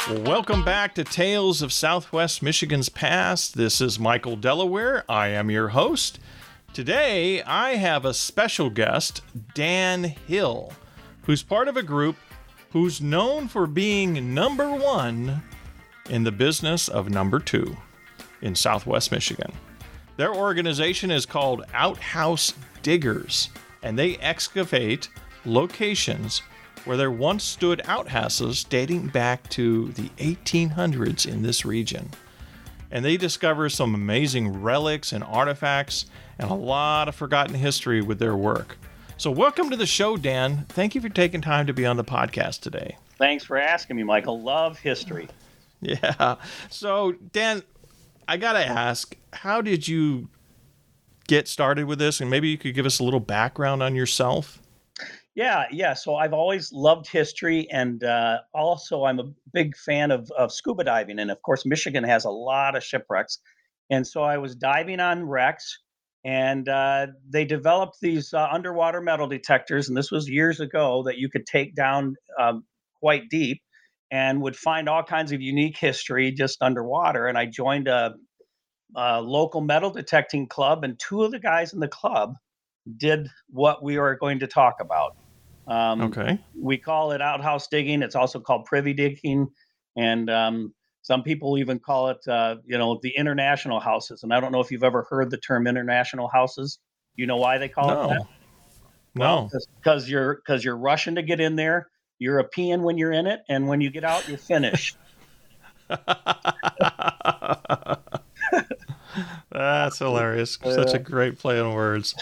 Welcome back to Tales of Southwest Michigan's Past. This is Michael Delaware. I am your host. Today, I have a special guest, Dan Hill, who's part of a group who's known for being number one in the business of number two in Southwest Michigan. Their organization is called Outhouse Diggers, and they excavate locations where there once stood outhouses dating back to the 1800s in this region. And they discover some amazing relics and artifacts and a lot of forgotten history with their work. So welcome to the show, Dan. Thank you for taking time to be on the podcast today. Thanks for asking me, Michael. Love history. Yeah. So, Dan, I got to ask, how did you get started with this? And maybe you could give us a little background on yourself. Yeah. So I've always loved history, and also I'm a big fan of scuba diving. And of course, Michigan has a lot of shipwrecks. And so I was diving on wrecks, and they developed these underwater metal detectors. And this was years ago that you could take down quite deep and would find all kinds of unique history just underwater. And I joined a local metal detecting club, and two of the guys in the club did what we are going to talk about. Okay. We call it outhouse digging. It's also called privy digging, and some people even call it, the international houses. And I don't know if you've ever heard the term international houses. You know why they call it that? No. Because you're rushing to get in there. You're a peeing when you're in it, and when you get out, you're finished. That's hilarious. Such a great play on words.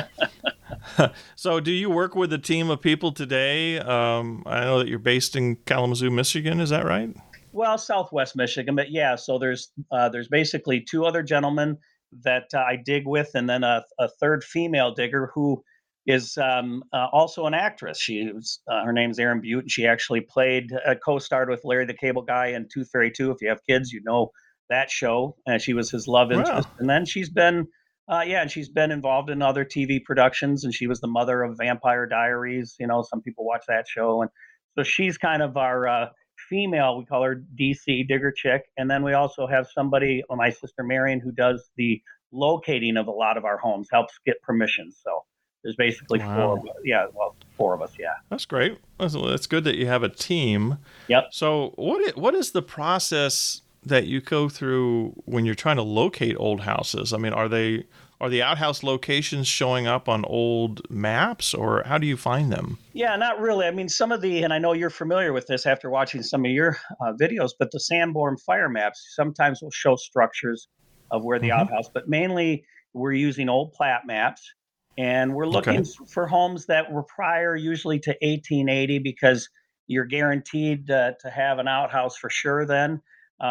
So do you work with a team of people today? I know that you're based in Kalamazoo, Michigan. Is that right? Well, Southwest Michigan, but yeah. So there's basically two other gentlemen that I dig with, and then a third female digger who is also an actress. Her name's Erin Butte, and she actually co-starred with Larry the Cable Guy in Tooth Fairy 2. If you have kids, you know that show. And she was his love interest. Wow. And then she's been involved in other TV productions, and she was the mother of Vampire Diaries. You know, some people watch that show. And so she's kind of our female, we call her DC Digger Chick. And then we also have somebody, my sister Marion, who does the locating of a lot of our homes, helps get permission. So there's basically Wow. four of us. Yeah. That's great. That's good that you have a team. Yep. So what is the process that you go through when you're trying to locate old houses? I mean, are the outhouse locations showing up on old maps, or how do you find them? Yeah, not really. I mean, and I know you're familiar with this after watching some of your videos, but the Sanborn fire maps sometimes will show structures of where the outhouse, but mainly we're using old plat maps, and we're looking for homes that were prior usually to 1880, because you're guaranteed to have an outhouse for sure then.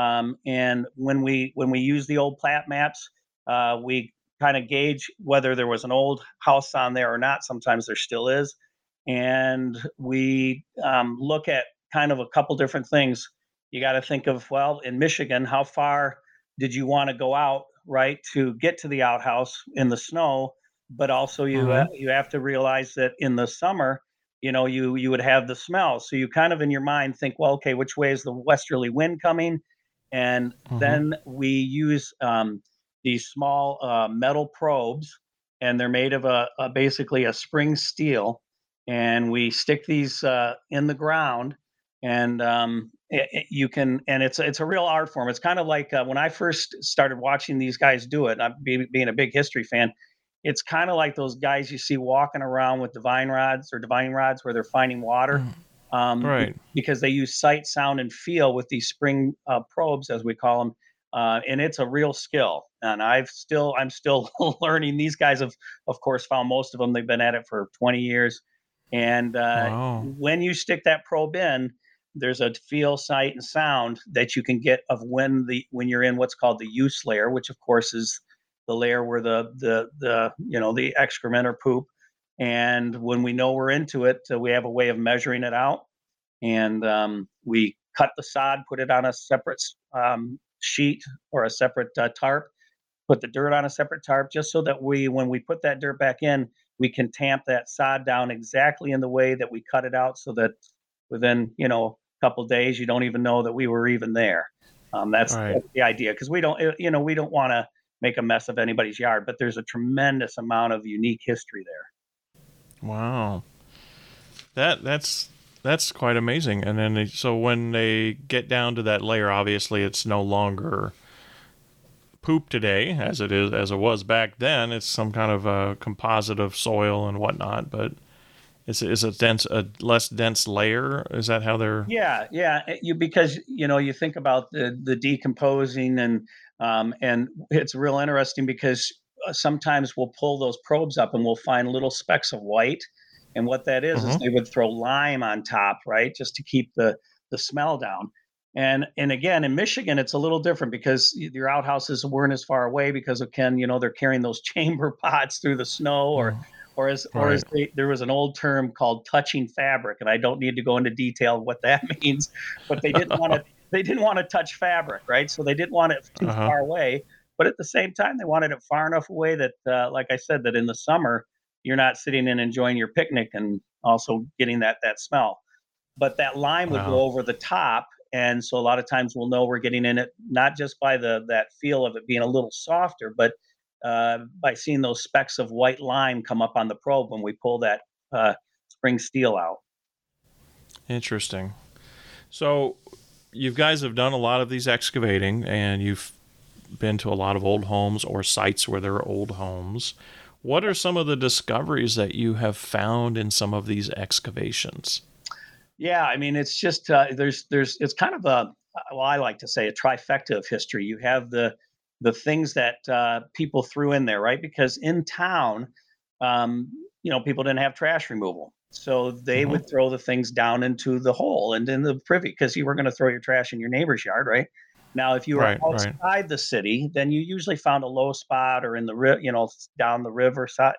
And when we use the old plat maps, we kind of gauge whether there was an old house on there or not. Sometimes there still is. And we look at kind of a couple different things. You got to think of, well, in Michigan, how far did you want to go out, right, to get to the outhouse in the snow? But also you have to realize that in the summer, you would have the smell. So you kind of in your mind think, well, okay, which way is the westerly wind coming? And then we use these small metal probes, and they're made of basically a spring steel, and we stick these in the ground, and it's a real art form. It's kind of like when I first started watching these guys do it. Being a big history fan, it's kind of like those guys you see walking around with divine rods where they're finding water. Right. Because they use sight, sound, and feel with these spring probes, as we call them, and it's a real skill. And I'm still learning. These guys have, of course, found most of them. They've been at it for 20 years, and Wow. when you stick that probe in, there's a feel, sight, and sound that you can get of when you're in what's called the use layer, which of course is the layer where the excrement or poop. And when we know we're into it, we have a way of measuring it out. And we cut the sod, put it on a separate sheet or a separate tarp, put the dirt on a separate tarp, just so that when we put that dirt back in, we can tamp that sod down exactly in the way that we cut it out, so that within couple days, you don't even know that we were even there. Right. That's the idea, because we don't want to make a mess of anybody's yard, but there's a tremendous amount of unique history there. Wow. That's quite amazing. And then so when they get down to that layer, obviously it's no longer poop today as it was back then. It's some kind of a composite of soil and whatnot, but it's a less dense layer. Is that how they're? Yeah. Because you think about the decomposing, and it's real interesting because sometimes we'll pull those probes up and we'll find little specks of white, and what that is Mm-hmm. they would throw lime on top, right, just to keep the smell down. And again, in Michigan, it's a little different because your outhouses weren't as far away because of Ken. They're carrying those chamber pots through the snow, or as Right. there was an old term called touching fabric, and I don't need to go into detail what that means, but they didn't want to touch fabric, right? So they didn't want it too Uh-huh. far away, but at the same time they wanted it far enough away that, like I said, that in the summer you're not sitting and enjoying your picnic and also getting that smell. But that lime would go Wow. over the top, and so a lot of times we'll know we're getting in it not just by that feel of it being a little softer, but by seeing those specks of white lime come up on the probe when we pull that spring steel out. Interesting. So you guys have done a lot of these excavating, and you've been to a lot of old homes or sites where there are old homes. What are some of the discoveries that you have found in some of these excavations? Yeah, I mean, it's just it's kind of a, well, I like to say a trifecta of history. You have the things that people threw in there, right? Because in town, um, people didn't have trash removal, so they Mm-hmm. would throw the things down into the hole and in the privy, because you were going to throw your trash in your neighbor's yard, right? Now, if you were Right. Right. outside the city, then you usually found a low spot or in the down the river side,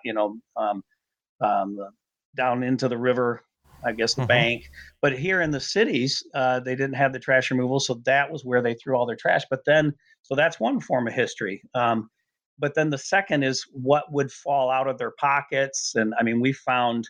um, down into the river, I guess the Mm-hmm. bank. But here in the cities, they didn't have the trash removal, so that was where they threw all their trash. But then, so that's one form of history. But then the second is what would fall out of their pockets, and I mean, we found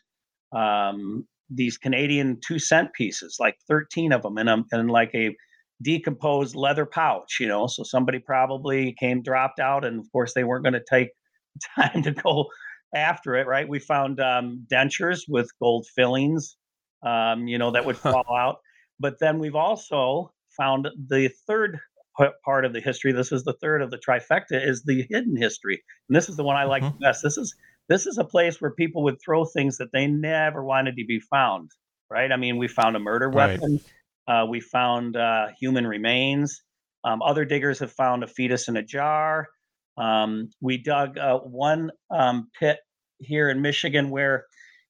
these Canadian 2 cent pieces, like 13 of them, in like a decomposed leather pouch. So somebody probably came dropped out, and of course they weren't going to take time to go after it, right? We found dentures with gold fillings, that would fall out. But then we've also found the third part of the history. This is the third of the trifecta, is the hidden history, and this is the one I like Mm-hmm. the best. This is a place where people would throw things that they never wanted to be found, right? I mean, we found a murder Right. weapon. We found human remains. Other diggers have found a fetus in a jar. We dug one pit here in Michigan where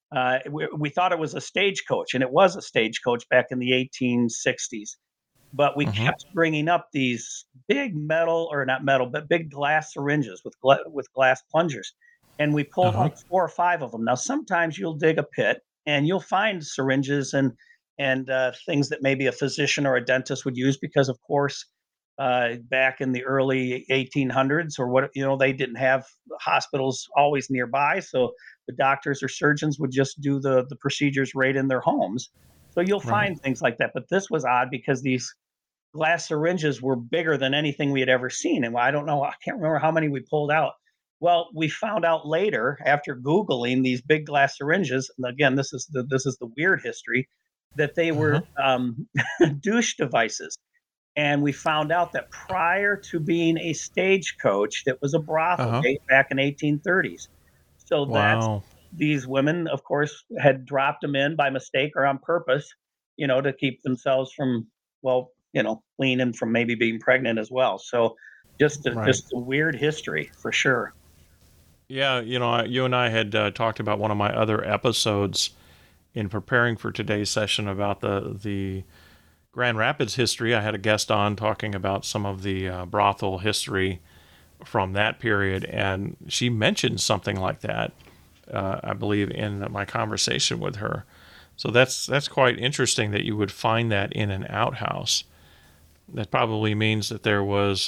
we thought it was a stagecoach, and it was a stagecoach back in the 1860s. But we Mm-hmm. kept bringing up these big metal, or not metal, but big glass syringes with glass plungers, and we pulled Uh-huh. like 4 or 5 of them. Now, sometimes you'll dig a pit and you'll find syringes and things that maybe a physician or a dentist would use, because, of course, back in the early 1800s, or what, they didn't have hospitals always nearby, so the doctors or surgeons would just do the procedures right in their homes. So you'll Right. find things like that. But this was odd because these glass syringes were bigger than anything we had ever seen. And I don't know, I can't remember how many we pulled out. Well, we found out later after Googling these big glass syringes, and again, this is the weird history, that they Uh-huh. were douche devices. And we found out that prior to being a stagecoach, that was a brothel Uh-huh. back in 1830s. So Wow. these women, of course, had dropped them in by mistake or on purpose, to keep themselves from, well, clean, and from maybe being pregnant as well. So Right. just a weird history for sure. Yeah, you and I had talked about one of my other episodes in preparing for today's session about the Grand Rapids history. I had a guest on talking about some of the brothel history from that period, and she mentioned something like that, I believe, in my conversation with her. So that's quite interesting that you would find that in an outhouse. That probably means that there was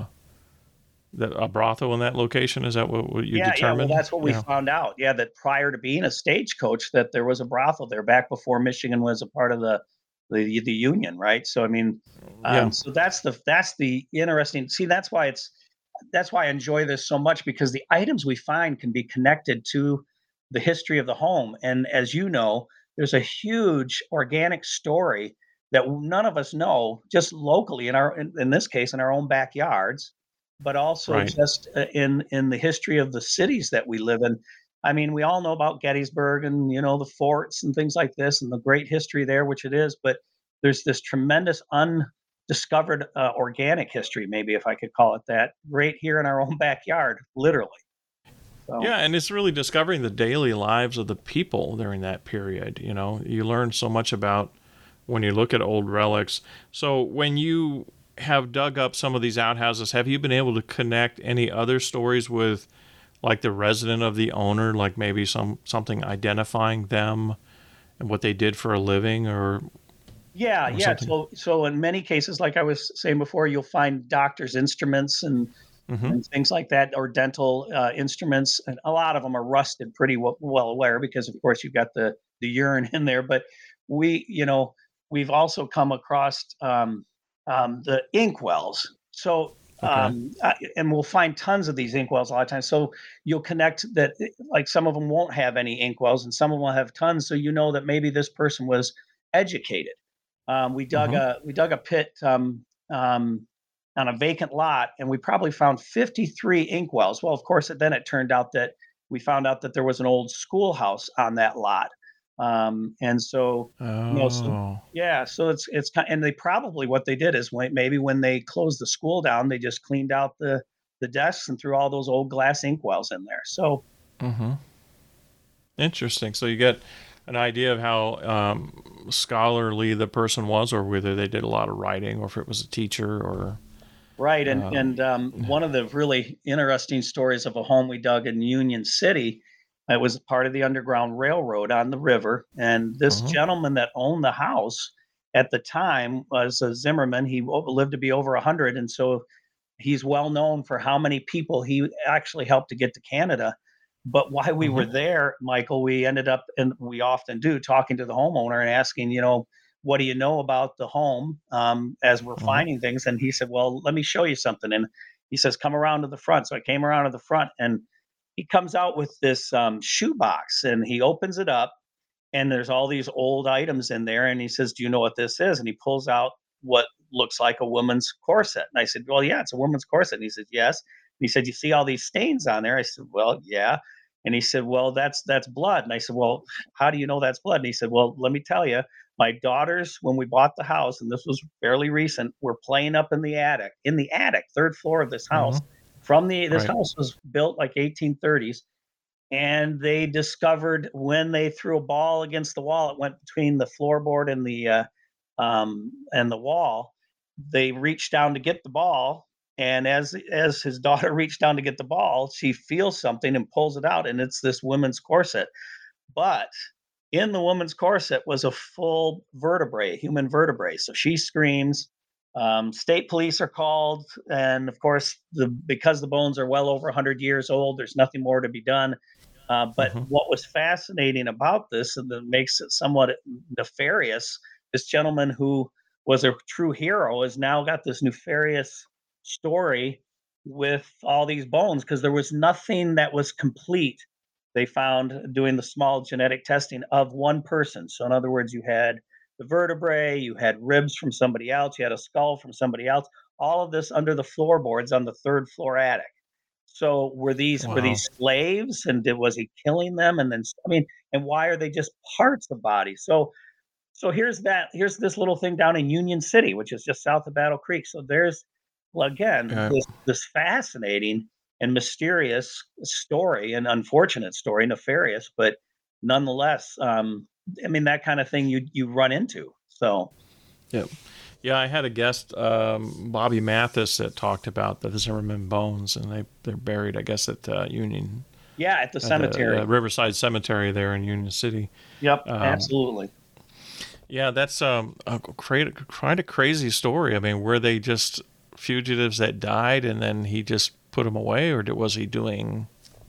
a brothel in that location. Is that what you Yeah, well, determined? that's what we Yeah. found out. Yeah, that prior to being a stagecoach, that there was a brothel there back before Michigan was a part of the Union, right? So I mean, Yeah. so that's the interesting. See, that's why I enjoy this so much, because the items we find can be connected to the history of the home. And as you know, there's a huge organic story that none of us know, just locally in this case in our own backyards, but also Right. just in the history of the cities that we live in. I mean, we all know about Gettysburg and the forts and things like this and the great history there, which it is. But there's this tremendous undiscovered organic history, maybe if I could call it that, right here in our own backyard, literally. So Yeah, and it's really discovering the daily lives of the people during that period. You learn so much about when you look at old relics. So when you have dug up some of these outhouses, have you been able to connect any other stories with like the resident of the owner, like maybe something identifying them and what they did for a living yeah, or yeah. something? So in many cases, like I was saying before, you'll find doctors' instruments Mm-hmm. and things like that, or dental instruments, and a lot of them are rusted pretty well aware, because of course you've got the urine in there. But we've also come across the inkwells. So Okay. and we'll find tons of these inkwells a lot of times. So you'll connect that, like some of them won't have any inkwells, and some of them will have tons. So you know that maybe this person was educated. Mm-hmm. We dug a pit um, on a vacant lot, and we probably found 53 inkwells. Well, of course, then it turned out that we found out that there was an old schoolhouse on that lot, and so so Oh. yeah, so it's kind, and they probably what they did is maybe when they closed the school down, they just cleaned out the desks and threw all those old glass inkwells in there. So Mm-hmm. Interesting. So you get an idea of how scholarly the person was, or whether they did a lot of writing, or if it was a teacher, or right, and um, one of the really interesting stories of a home we dug in Union City. It was part of the Underground Railroad on the river, and this uh gentleman that owned the house at the time was a Zimmerman. He lived to be over 100, and so he's well known for how many people he actually helped to get to Canada. But while we were there, Michael, we ended up, and we often do, talking to the homeowner and asking, what do you know about the home, as we're uh finding things? And he said, well, let me show you something. And he says, come around to the front. So I came around to the front, and he comes out with this shoebox, and he opens it up, and there's all these old items in there. And he says, do you know what this is? And he pulls out what looks like a woman's corset. And I said, well, yeah, it's a woman's corset. And he said, yes. And he said, you see all these stains on there? I said, well, yeah. And he said, well, that's blood. And I said, well, how do you know that's blood? And he said, well, let me tell you, my daughters, when we bought the house, and this was fairly recent, were playing up in the attic, third floor of this house. This Right. house was built like 1830s, and they discovered when they threw a ball against the wall, it went between the floorboard and the wall. They reached down to get the ball, and as his daughter reached down to get the ball, she feels something and pulls it out, and it's this woman's corset. But in the woman's corset was a full vertebrae, human vertebrae. So she screams. State police are called, and of course, because the bones are well over 100 years old, there's nothing more to be done. But Mm-hmm. what was fascinating about this, and that makes it somewhat nefarious, this gentleman who was a true hero has now got this nefarious story with all these bones, because there was nothing that was complete. They found doing the small genetic testing of one person. So, in other words, you had the vertebrae, you had ribs from somebody else, you had a skull from somebody else, all of this under the floorboards on the third floor attic. So were these Wow. slaves, and was he killing them? And then, I mean, and why are they just parts of bodies? So here's this little thing down in Union City, which is just south of Battle Creek. So there's, well, again, Yeah. this fascinating and mysterious story, and unfortunate story, nefarious, but nonetheless, I mean, that kind of thing you run into. So Yeah. Yeah, I had a guest, Bobby Mathis, that talked about the Zimmerman bones, and they're buried, I guess, at Union, yeah, at the at the cemetery. Riverside Cemetery there in Union City. Yep, Um, absolutely. yeah, that's quite a crazy story. I mean, were they just fugitives that died, and then he just put them away, or was he doing?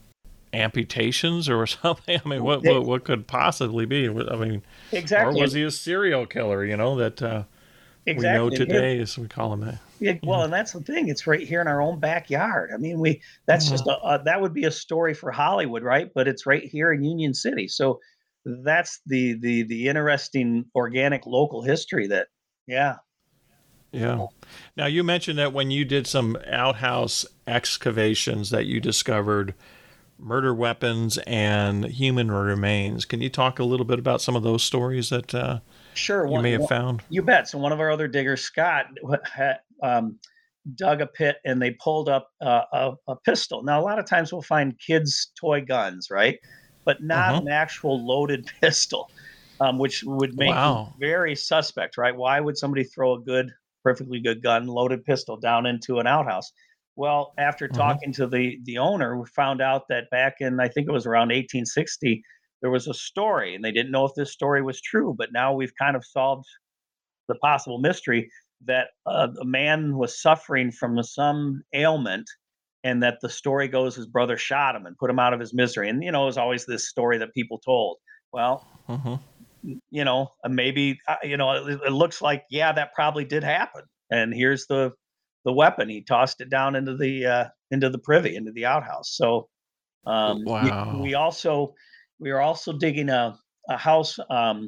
amputations or something? I mean, what could possibly be? I mean, or Exactly. was he a serial killer? That we know Exactly. And here, today, as we call him. yeah, Yeah. well, and that's the thing. It's right here in our own backyard. I mean, that's just Mhm. that would be a story for Hollywood, right? But it's right here in Union City. So that's the interesting organic local history that, yeah. Yeah. Now you mentioned that when you did some outhouse excavations that you discovered murder weapons and human remains. Can you talk a little bit about some of those stories that Sure. you may have found? You bet. So one of our other diggers, Scott, dug a pit and they pulled up a pistol. Now, a lot of times we'll find kids' toy guns, right? But not Hmm. an actual loaded pistol, which would make it Wow. very suspect, right? Why would somebody throw a perfectly good gun, loaded pistol down into an outhouse? Well, after Hmm. talking to the owner, we found out that back in, I think it was around 1860, there was a story, and they didn't know if this story was true, but now we've kind of solved the possible mystery that a man was suffering from some ailment, and that the story goes his brother shot him and put him out of his misery. And it was always this story that people told. Well, Hmm. maybe it looks like, yeah, that probably did happen. And here's the weapon. He tossed it down into the privy, into the outhouse. So Wow. we are also digging a house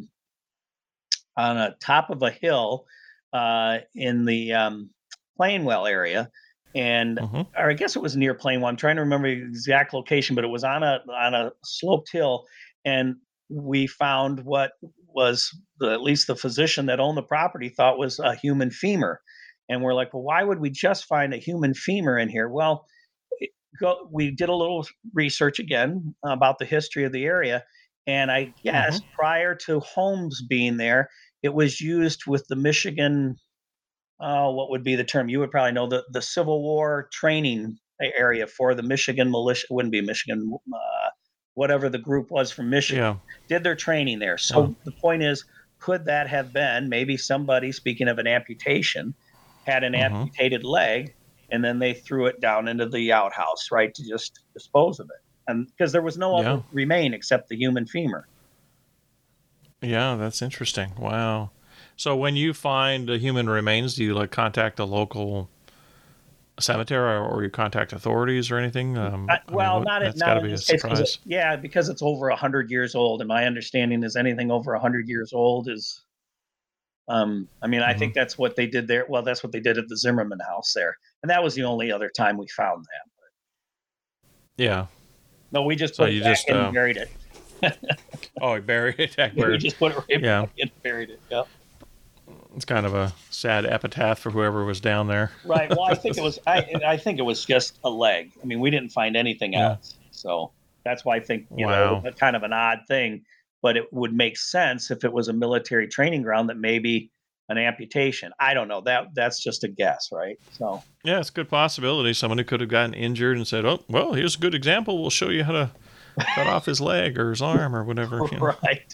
on a top of a hill in the Plainwell area, and Hmm. or I guess it was near Plainwell. I'm trying to remember the exact location, but it was on a sloped hill, and we found what was at least the physician that owned the property thought was a human femur, and we're like, well, why would we just find a human femur in here? Well, we did a little research again about the history of the area, and I guess Hmm. prior to homes being there, it was used with the Michigan. What would be the term? You would probably know the Civil War training area for the Michigan militia. It wouldn't be Michigan. Whatever the group was from Michigan Yeah. did their training there. Wow. So the point is, could that have been maybe somebody, speaking of an amputation, had an Hmm. amputated leg, and then they threw it down into the outhouse, right, to just dispose of it, and because there was no Yeah. other remain except the human femur. Yeah. That's interesting. Wow. So when you find the human remains, do you contact a local cemetery or you contact authorities or anything? I mean, Well, that's got not to in be a this case, because surprise. yeah, because it's over 100 years old, and my understanding is anything over 100 years old is. I mean, I Hmm. think that's what they did there. Well, that's what they did at the Zimmerman house there, and that was the only other time we found that. Yeah. No, we just So put it you back just in and buried it. oh, you buried it, We buried. just put it right Yeah. back in and buried it. Yep. It's kind of a sad epitaph for whoever was down there. Right. Well, I think it was. I think it was just a leg. I mean, we didn't find anything Yeah. else, so that's why I think Wow. a kind of an odd thing. But it would make sense if it was a military training ground that maybe an amputation. I don't know. That's just a guess, right? So Yeah, it's a good possibility. Somebody could have gotten injured and said, "Oh, well, here's a good example. We'll show you how to cut off his leg or his arm or whatever." right.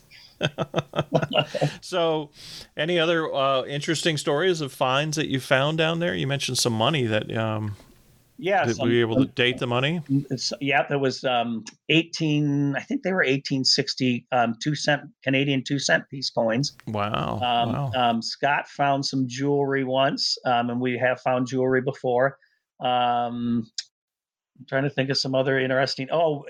So, any other interesting stories of finds that you found down there? You mentioned some money that Yeah. did we able to date the money? Yeah, there was 18. I think they were 1860 2 cent Canadian 2 cent piece coins. Wow. Wow. Scott found some jewelry once, and we have found jewelry before. I'm trying to think of some other interesting.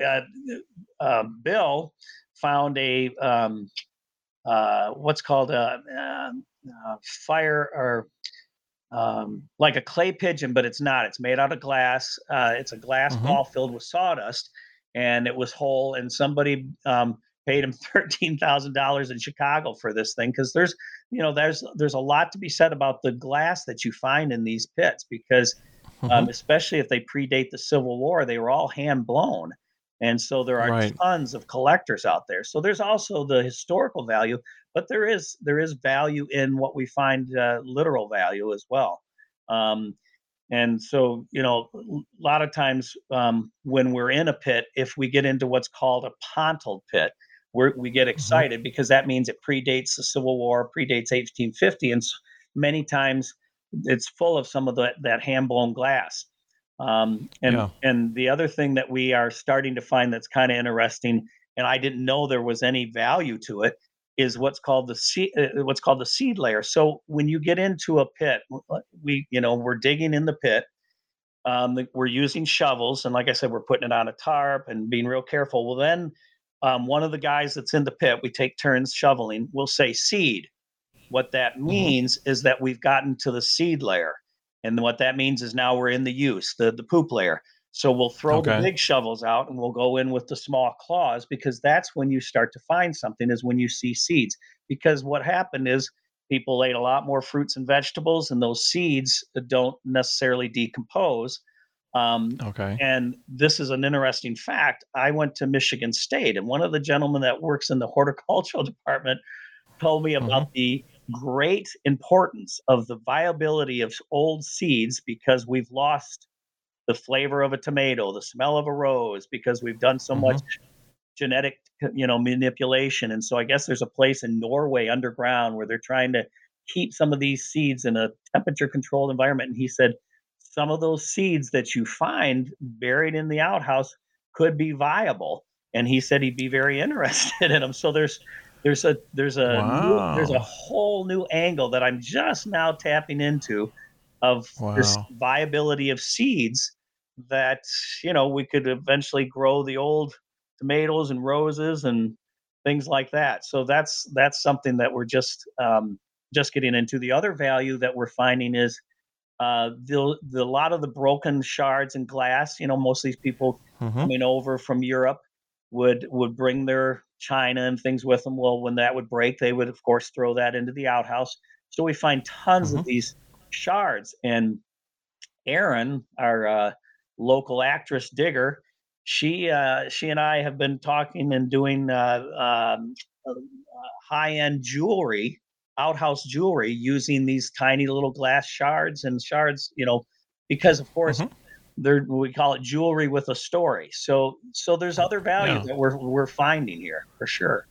Bill found a what's called a fire or like a clay pigeon, but it's not. It's made out of glass. It's a glass Hmm. ball filled with sawdust, and it was whole. And somebody paid him $13,000 in Chicago for this thing because there's a lot to be said about the glass that you find in these pits because Hmm. especially if they predate the Civil War, they were all hand blown. And so there are Right. tons of collectors out there. So there's also the historical value, but there is value in what we find literal value as well. Um, and so, a lot of times when we're in a pit, if we get into what's called a pontled pit, we get Hmm. excited because that means it predates the Civil War, predates 1850, and many times it's full of some of that hand blown glass. Yeah. And the other thing that we are starting to find that's kind of interesting, and I didn't know there was any value to it, is what's called the seed layer. So when you get into a pit, we're digging in the pit. We're using shovels, and like I said, we're putting it on a tarp and being real careful. Well, then one of the guys that's in the pit, we take turns shoveling. We'll say seed. What that Hmm. means is that we've gotten to the seed layer. And what that means is now we're in the the poop layer. So we'll throw the Okay. big shovels out and we'll go in with the small claws, because that's when you start to find something, is when you see seeds. Because what happened is people ate a lot more fruits and vegetables, and those seeds don't necessarily decompose. Um, Okay. and this is an interesting fact. I went to Michigan State, and one of the gentlemen that works in the horticultural department told me Hmm. about the great importance of the viability of old seeds, because we've lost the flavor of a tomato, the smell of a rose, because we've done so much Hmm. genetic, manipulation. And so I guess there's a place in Norway underground where they're trying to keep some of these seeds in a temperature controlled environment. And he said some of those seeds that you find buried in the outhouse could be viable. And he said he'd be very interested in them. So there's a Wow. whole new angle that I'm just now tapping into, of this Wow. viability of seeds, that we could eventually grow the old tomatoes and roses and things like that. So that's something that we're just getting into. The other value that we're finding is the a lot of the broken shards and glass. Most of these people Hmm. coming over from Europe would bring their china and things with them. Well, when that would break, they would of course throw that into the outhouse. So we find tons of Hmm. these shards. And Erin, our local actress digger, she and I have been talking and doing high end jewelry, outhouse jewelry, using these tiny little glass shards. Because of course Hmm. we call it jewelry with a story. So there's other value Yeah. that we're finding here for sure.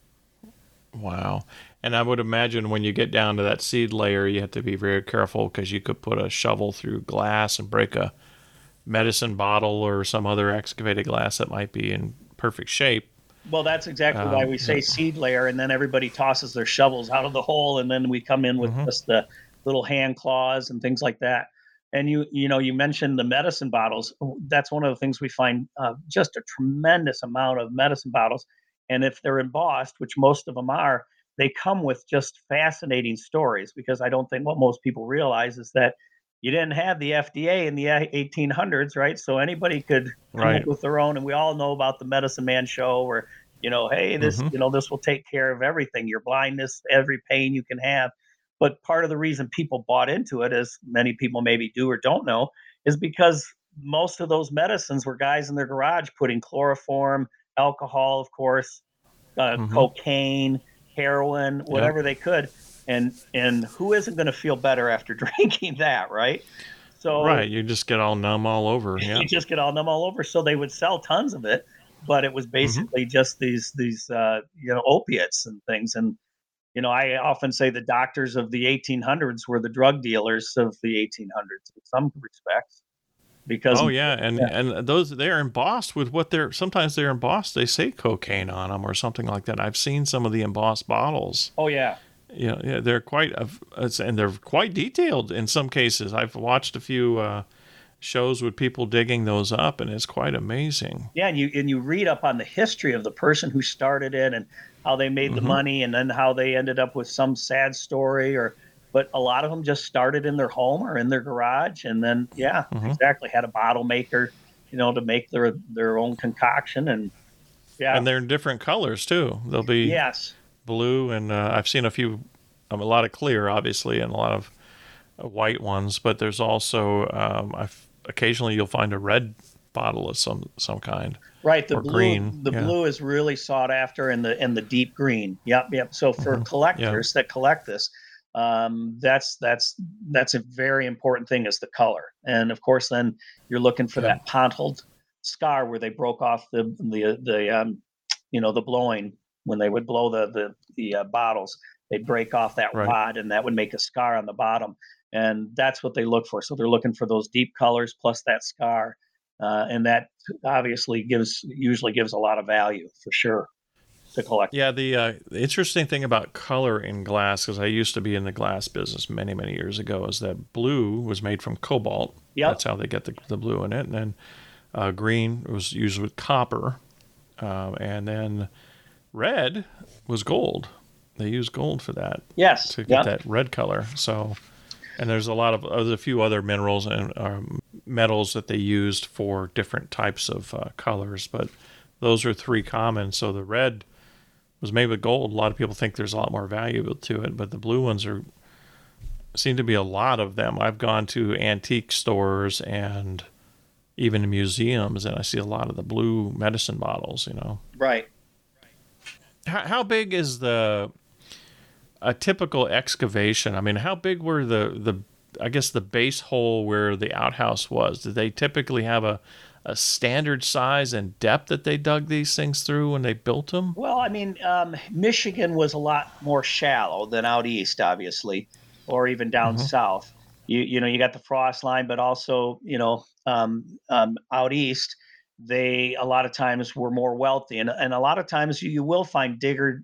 Wow. And I would imagine when you get down to that seed layer, you have to be very careful because you could put a shovel through glass and break a medicine bottle or some other excavated glass that might be in perfect shape. Well, that's exactly why we say That, seed layer, and then everybody tosses their shovels out of the hole, and then we come in with hmm. just the little hand claws and things like that. And you mentioned the medicine bottles. That's one of the things we find, just a tremendous amount of medicine bottles, and if they're embossed, which most of them are, they come with just fascinating stories. Because I don't think what most people realize is that you didn't have the FDA in the 1800s, right? So anybody could come up Right. with their own. And we all know about the Medicine Man show, where hey, Hmm. this will take care of everything, your blindness, every pain you can have. But part of the reason people bought into it, as many people maybe do or don't know, is because most of those medicines were guys in their garage putting chloroform, alcohol, of course, Hmm. cocaine, heroin, Yep. whatever they could. And who isn't going to feel better after drinking that, right? So Right. You just get all numb all over. you Yep. just get all them all over. So they would sell tons of it, but it was Hmm. basically just these opiates and things. And I often say the doctors of the 1800s were the drug dealers of the 1800s in some respects, because Oh yeah, yeah. and those they're embossed with what they're sometimes they're embossed. They say cocaine on them or something like that. I've seen some of the embossed bottles. Oh yeah. Yeah, yeah, they're quite and they're quite detailed in some cases. I've watched a few shows with people digging those up, and it's quite amazing. Yeah, and you read up on the history of the person who started it, and how they made the Hmm. money, and then how they ended up with some sad story. Or But a lot of them just started in their home or in their garage, and then yeah, Hmm. exactly, had a bottle maker, to make their own concoction. And yeah. And they're in different colors too. They'll be Yes. blue, and I've seen a few, a lot of clear, obviously, and a lot of white ones. But there's also I've occasionally you'll find a red bottle of some kind Right, or green. the Yeah. blue is really sought after, and the deep green. Yep, yep. So for Hmm. Yeah. collectors that collect this, that's a very important thing, is the color. And of course, then you're looking for Yeah. that pontled scar where they broke off the blowing, when they would blow the bottles, they'd break off that Right. wad, and that would make a scar on the bottom. and that's what they look for. So they're looking for those deep colors plus that scar, and that obviously usually gives a lot of value for sure to collect. Yeah, the interesting thing about color in glass, because I used to be in the glass business many, many years ago, is that blue was made from cobalt. Yep. That's how they get the blue in it. And then green was used with copper. And then red was gold. They use gold for that. Yes. To get that red color. So, and there's a few other minerals and metals that they used for different types of colors, but those are three common. So the red was made with gold. A lot of people think there's a lot more value to it, but the blue ones seem to be a lot of them. I've gone to antique stores and even in museums, and I see a lot of the blue medicine bottles, Right. How big is a typical excavation? I mean, how big were the I guess the base hole where the outhouse was? Did they typically have a standard size and depth that they dug these things through when they built them? Well, I mean, Michigan was a lot more shallow than out east, obviously, or even down south. You got the frost line, but also out east, they a lot of times were more wealthy, and a lot of times you will find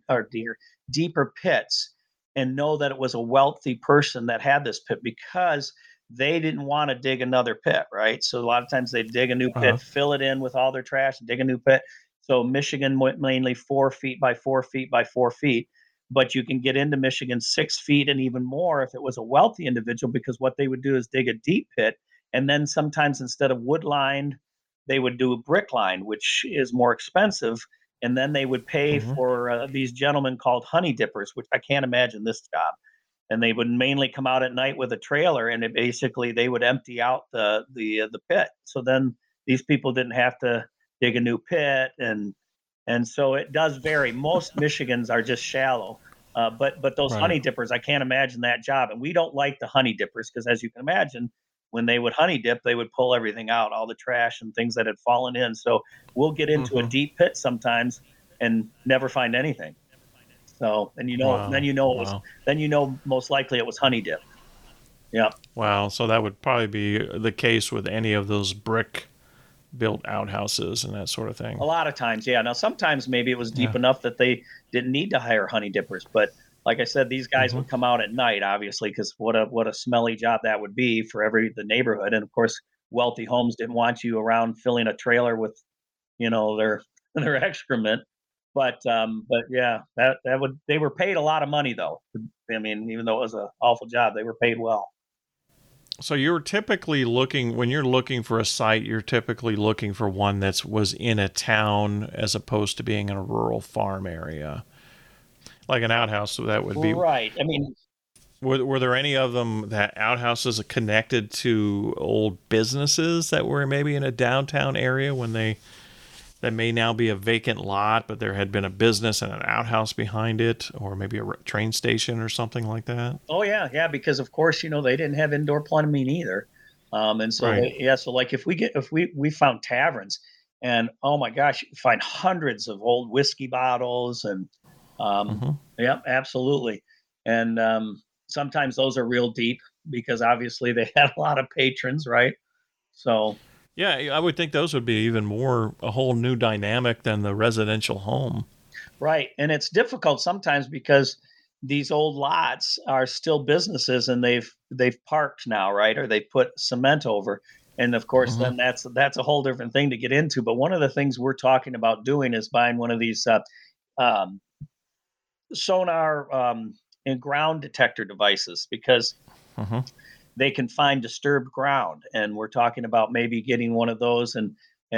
deeper pits, and know that it was a wealthy person that had this pit because they didn't want to dig another pit, right? So a lot of times they dig a new pit, fill it in with all their trash, and dig a new pit. So Michigan went mainly 4 feet by 4 feet by 4 feet, but you can get into Michigan 6 feet and even more if it was a wealthy individual, because what they would do is dig a deep pit, and then sometimes instead of wood lined, they would do a brick line, which is more expensive. And then they would pay for these gentlemen called honey dippers, which I can't imagine this job. And they would mainly come out at night with a trailer, and they would empty out the pit. So then these people didn't have to dig a new pit, and so it does vary. Most Michigans are just shallow, but those honey dippers, I can't imagine that job. And we don't like the honey dippers because, as you can imagine, when they would honey dip, they would pull everything out, all the trash and things that had fallen in. So we'll get into a deep pit sometimes and never find anything. So, and then most likely it was honey dip. Yeah. Wow. So that would probably be the case with any of those brick built outhouses and that sort of thing. A lot of times, yeah. Now, sometimes maybe it was deep enough that they didn't need to hire honey dippers, but like I said, these guys would come out at night, obviously, because what a smelly job that would be for the neighborhood. And of course, wealthy homes didn't want you around filling a trailer with, their excrement. But yeah, they were paid a lot of money though. I mean, even though it was an awful job, they were paid well. So you're typically when you're looking for a site, you're typically looking for one was in a town as opposed to being in a rural farm area. Like an outhouse, so that would be right. I mean, were there any of them that outhouses are connected to old businesses that were maybe in a downtown area that may now be a vacant lot, but there had been a business and an outhouse behind it, or maybe a train station or something like that? Oh yeah, because of course they didn't have indoor plumbing either, and so so like if we found taverns, and oh my gosh, you find hundreds of old whiskey bottles and. Yeah, absolutely. And sometimes those are real deep because obviously they had a lot of patrons, right? So yeah, I would think those would be even more a whole new dynamic than the residential home. Right. And it's difficult sometimes because these old lots are still businesses and they've parked now, right? Or they put cement over. And of course, then that's a whole different thing to get into. But one of the things we're talking about doing is buying one of these sonar and ground detector devices because they can find disturbed ground, and we're talking about maybe getting one of those and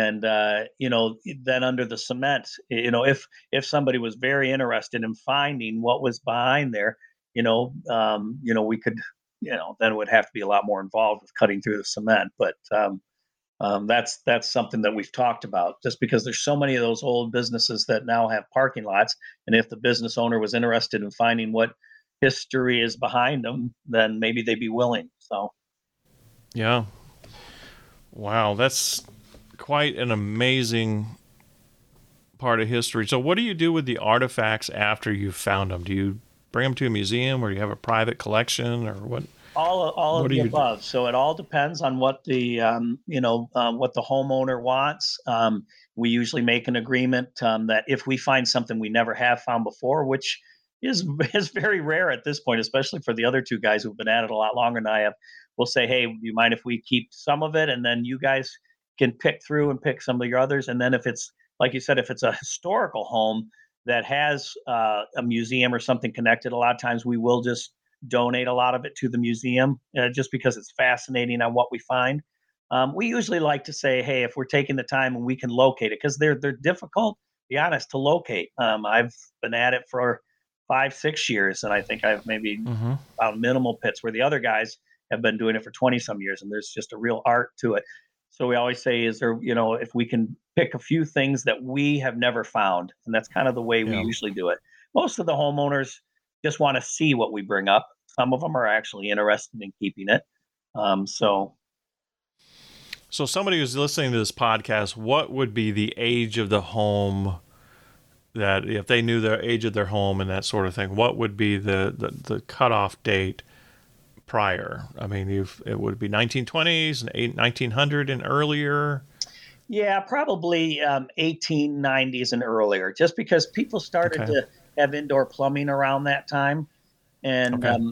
then under the cement, if somebody was very interested in finding what was behind there, we could, then it would have to be a lot more involved with cutting through the cement, but that's something that we've talked about just because there's so many of those old businesses that now have parking lots. And if the business owner was interested in finding what history is behind them, then maybe they'd be willing. So. Yeah. Wow. That's quite an amazing part of history. So what do you do with the artifacts after you've found them? Do you bring them to a museum or do you have a private collection or what? All of What do the you? above. So it all depends on what the what the homeowner wants. We usually make an agreement that if we find something we never have found before, which is is very rare at this point, especially for the other two guys who've been at it a lot longer than I have. We'll say, hey, do you mind if we keep some of it, and then you guys can pick through and pick some of your others. And then if it's like you said, if it's a historical home that has a museum or something connected, a lot of times we will just donate a lot of it to the museum just because it's fascinating on what we find. We usually like to say, hey, if we're taking the time and we can locate it, because they're difficult, to be honest, to locate. I've been at it for 5 6 years, and I think I've maybe Mm-hmm. found minimal pits where the other guys have been doing it for 20 some years, and there's just a real art to it. So we always say, is there, if we can pick a few things that we have never found, and that's kind of the way we Yeah. usually do it. Most of the homeowners just want to see what we bring up. Some of them are actually interested in keeping it. So So somebody who's listening to this podcast, what would be the age of the home that if they knew the age of their home and that sort of thing, what would be the cutoff date prior? I mean, it would be 1920s and 1900 and earlier. yeah, probably 1890s and earlier, just because people started Okay. to have indoor plumbing around that time. And Okay.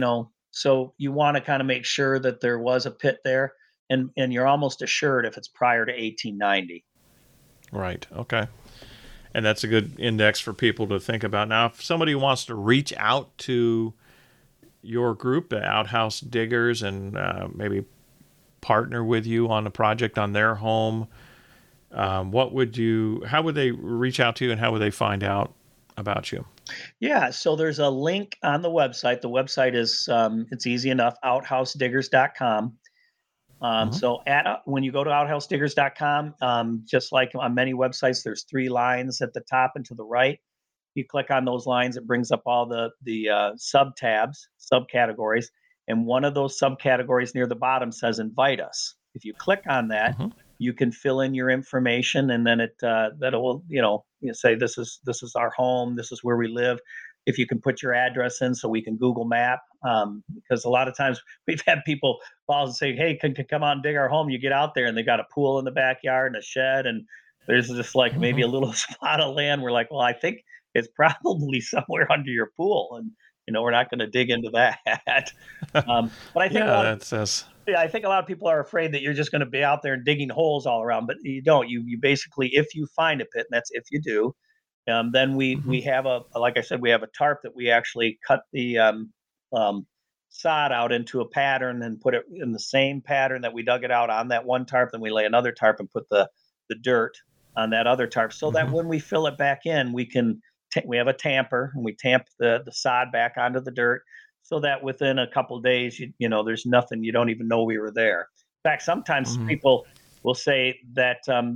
so you want to kind of make sure that there was a pit there, and you're almost assured if it's prior to 1890. Right. Okay. And that's a good index for people to think about. Now, if somebody wants to reach out to your group, the Outhouse Diggers, and maybe partner with you on a project on their home, how would they reach out to you, and how would they find out about you? Yeah, so there's a link on the website. The website is it's easy enough, outhousediggers.com. Hmm. So when you go to outhousediggers.com, just like on many websites, there's three lines at the top and to the right. You click on those lines, it brings up all the sub tabs, subcategories, and one of those subcategories near the bottom says "Invite us." If you click on that, Hmm. you can fill in your information, and then that will say this is our home, this is where we live. If you can put your address in, so we can Google Map, because a lot of times we've had people call and say, "Hey, can come out and dig our home?" You get out there, and they got a pool in the backyard and a shed, and there's just like maybe Hmm. a little spot of land. We're like, well, I think it's probably somewhere under your pool, and we're not going to dig into that. But I think a Yeah, lot of that's yeah, I think a lot of people are afraid that you're just going to be out there digging holes all around, but you don't. You basically, if you find a pit, and that's if you do, then hmm. we have like I said, we have a tarp that we actually cut the um, sod out into a pattern and put it in the same pattern that we dug it out on that one tarp. Then we lay another tarp and put the dirt on that other tarp, so that Hmm. when we fill it back in, we have a tamper and we tamp the sod back onto the dirt, so that within a couple of days, there's nothing. You don't even know we were there. In fact, sometimes Hmm. people will say that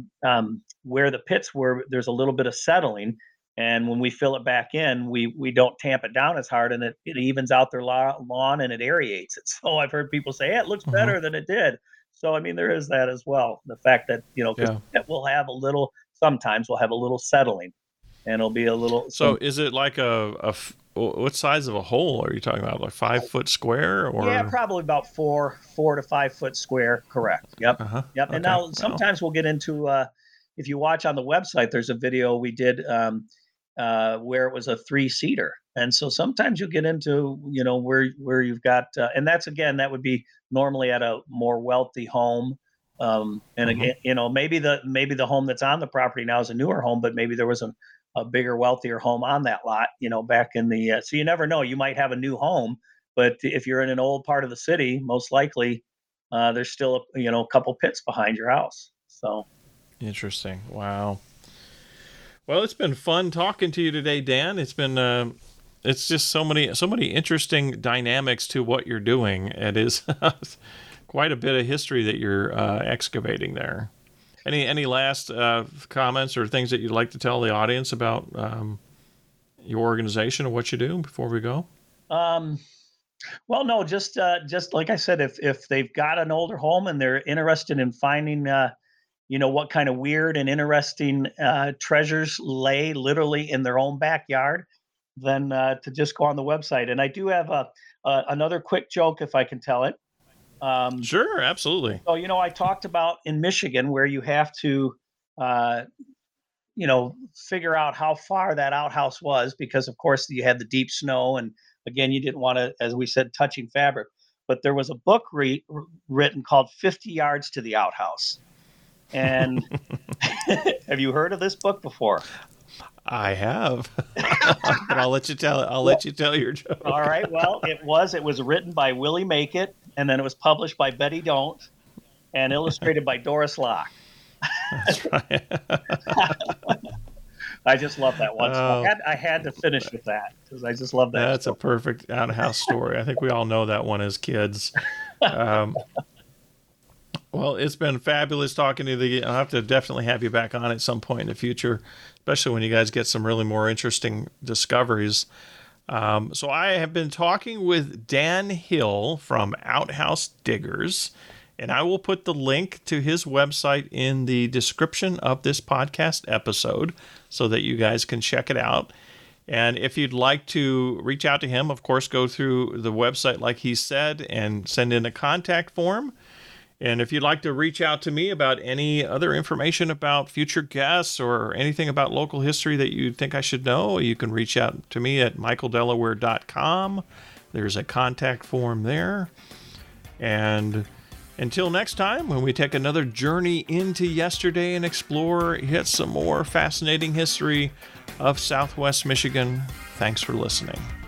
where the pits were, there's a little bit of settling, and when we fill it back in, we don't tamp it down as hard, and it evens out their lawn and it aerates it. So I've heard people say, "Hey, it looks Hmm. better than it did." So I mean, there is that as well. The fact that because Yeah. it will have a little, sometimes we'll have a little settling, and it'll be a little. So So is it like what size of a hole are you talking about? Like 5 foot square yeah, or? probably about 4 to 5 foot square. Correct. Yep. Uh huh. Yep. And Okay. now Well. sometimes we'll get into if you watch on the website, there's a video we did where it was a three-seater, and so sometimes you get into where you've got and that's again that would be normally at a more wealthy home. And Hmm. again, maybe the home that's on the property now is a newer home, but maybe there was a bigger, wealthier home on that lot, back in the so you never know. You might have a new home, but if you're in an old part of the city, most likely there's still a couple pits behind your house. So Interesting. Wow. Well, it's been fun talking to you today, Dan. It's just so many interesting dynamics to what you're doing. It is quite a bit of history that you're excavating there. Any last comments or things that you'd like to tell the audience about your organization or what you do before we go? um, well, no, just like I said, if they've got an older home and they're interested in finding what kind of weird and interesting treasures lay literally in their own backyard, then to just go on the website. And I do have another quick joke, if I can tell it. Sure, absolutely. So, I talked about in Michigan where you have to, figure out how far that outhouse was because, of course, you had the deep snow. And again, you didn't want to, as we said, touching fabric. But there was a book written called 50 Yards to the Outhouse. And have you heard of this book before? I have, but I'll let you tell it. Let you tell your joke. All right. Well, it was written by Willie Make It, and then it was published by Betty Don't, and illustrated by Doris Locke. That's right. I just love that one. So I had to finish with that because I just love that. That's a perfect outhouse story. I think we all know that one as kids. Well, it's been fabulous talking to you. I'll have to definitely have you back on at some point in the future, especially when you guys get some really more interesting discoveries. So I have been talking with Dan Hill from Outhouse Diggers, and I will put the link to his website in the description of this podcast episode so that you guys can check it out. And if you'd like to reach out to him, of course, go through the website like he said and send in a contact form. And if you'd like to reach out to me about any other information about future guests or anything about local history that you think I should know, you can reach out to me at michaeldelaware.com. There's a contact form there. And until next time, when we take another journey into yesterday and explore yet some more fascinating history of Southwest Michigan, thanks for listening.